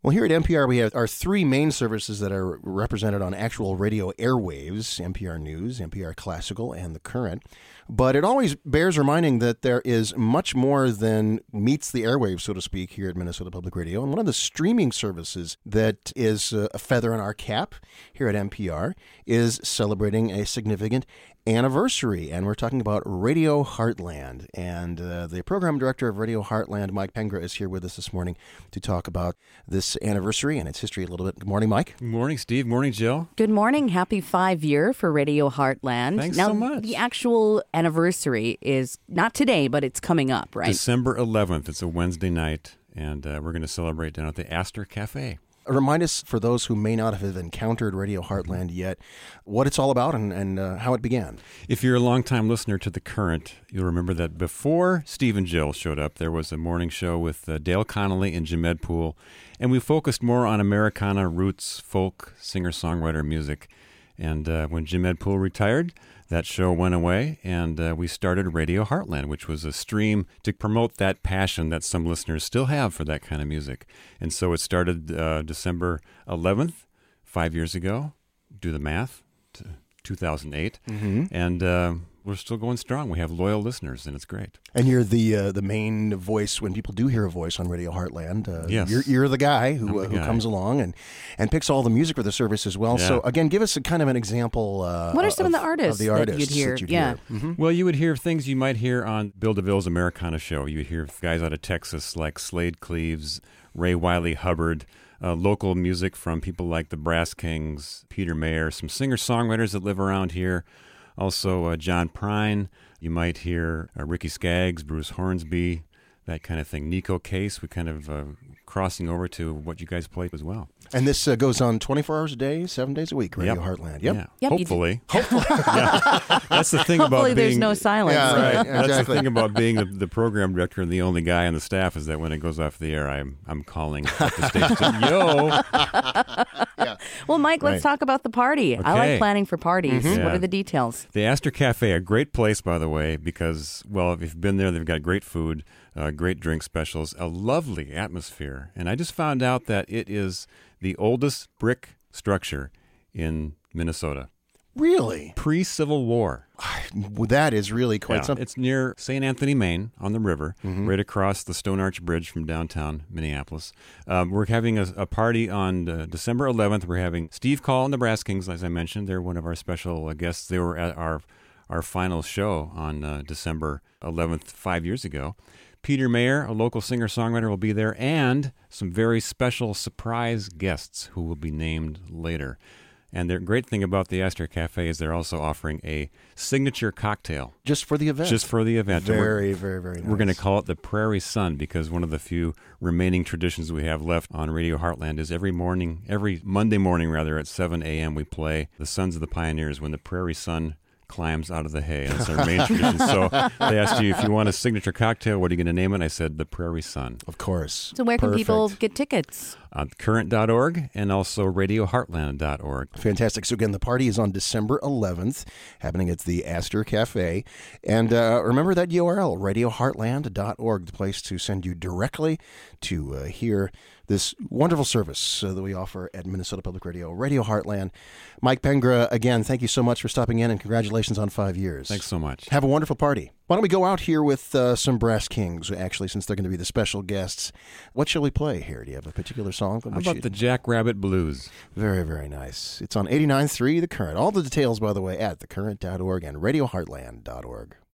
Well, here at NPR, we have our three main services that are represented on actual radio airwaves: NPR News, NPR Classical, and The Current. But it always bears reminding that there is much more than meets the airwaves, so to speak, here at Minnesota Public Radio. And one of the streaming services that is a feather in our cap here at NPR is celebrating a significant anniversary, and we're talking about Radio Heartland. And the program director of Radio Heartland, Mike Pengra, is here with us this morning to talk about this anniversary and its history a little bit. Good morning, Mike. Good morning, Steve. Good morning, Jill. Good morning. Happy 5-year for Radio Heartland. Thanks now, so much. The actual anniversary is not today, but it's coming up, right? December 11th. It's a Wednesday night, and we're going to celebrate down at the Astor Cafe. Remind us, for those who may not have encountered Radio Heartland yet, what it's all about and how it began. If you're a longtime listener to The Current, you'll remember that before Steve and Jill showed up, there was a morning show with Dale Connolly and Jim Edpool, and we focused more on Americana, roots, folk, singer-songwriter music. And when Jim Edpool retired, that show went away, and we started Radio Heartland, which was a stream to promote that passion that some listeners still have for that kind of music. And so it started December 11th, 5 years ago. Do the math, 2008. Mm-hmm. And we're still going strong. We have loyal listeners, and it's great. And you're the main voice when people do hear a voice on Radio Heartland. Yes. You're the guy who comes along and picks all the music for the service as well. Yeah. So, again, give us a kind of an example. What are some of the artists that you'd hear? Mm-hmm. Well, you would hear things you might hear on Bill DeVille's Americana show. You would hear guys out of Texas like Slade Cleaves, Ray Wiley Hubbard, local music from people like the Brass Kings, Peter Mayer, some singer-songwriters that live around here. Also, John Prine. You might hear Ricky Skaggs, Bruce Hornsby, that kind of thing. Nico Case. We kind of crossing over to what you guys play as well. And this goes on 24 hours a day, 7 days a week, Radio Heartland. Yep. Yep. Hopefully. Yeah. That's the thing about Hopefully being... there's no silence. Yeah, right. That's Exactly. the thing about being the program director and the only guy on the staff is that when it goes off the air, I'm calling up the station. Yo! Well, Mike, let's talk about the party. I like planning for parties. Mm-hmm. What Yeah. are the details? The Astor Cafe, a great place, by the way, because, well, if you've been there, they've got great food, great drink specials, a lovely atmosphere. And I just found out that it is the oldest brick structure in Minnesota. Really? Pre-Civil War. Well, that is really quite something. It's near St. Anthony, Maine, on the river, right across the Stone Arch Bridge from downtown Minneapolis. We're having a party on December 11th. We're having Steve Call and the Brass Kings, as I mentioned. They're one of our special guests. They were at our final show on December 11th, 5 years ago. Peter Mayer, a local singer-songwriter, will be there, and some very special surprise guests who will be named later. And the great thing about the Astor Cafe is they're also offering a signature cocktail. Just for the event. Just for the event. Very, very, very nice. We're going to call it the Prairie Sun because one of the few remaining traditions we have left on Radio Heartland is every Monday morning, at 7 a.m. we play The Sons of the Pioneers when the Prairie Sun climbs out of the hay. That's our main tradition. So they asked you if you want a signature cocktail, what are you going to name it? I said the Prairie Sun. Of course. So where can people Perfect. get tickets? Current.org and also RadioHeartland.org. Fantastic. So again, the party is on December 11th, happening at the Astor Cafe. And remember that URL, RadioHeartland.org, the place to send you directly to hear this wonderful service that we offer at Minnesota Public Radio, Radio Heartland. Mike Pengra, again, thank you so much for stopping in, and congratulations on 5 years. Thanks so much. Have a wonderful party. Why don't we go out here with some Brass Kings, actually, since they're going to be the special guests. What shall we play here? Do you have a particular song? How about the Jackrabbit Blues? Very, very nice. It's on 89.3 The Current. All the details, by the way, at thecurrent.org and radioheartland.org.